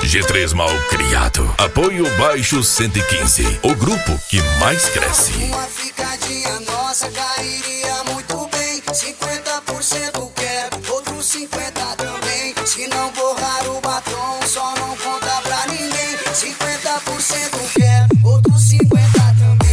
G3 mal criado. Apoio Baixo 115, o grupo que mais cresce. Uma ficadinha nossa cairia muito bem. 50% quero, outros 50 também. Se não borrar o batom, só não conta pra ninguém. 50% quero, outros 50 também.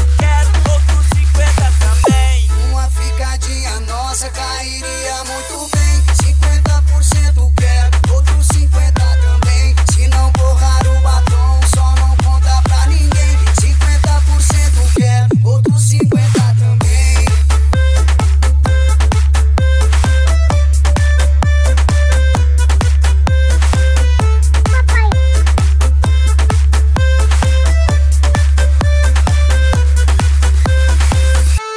Nossa, cairia muito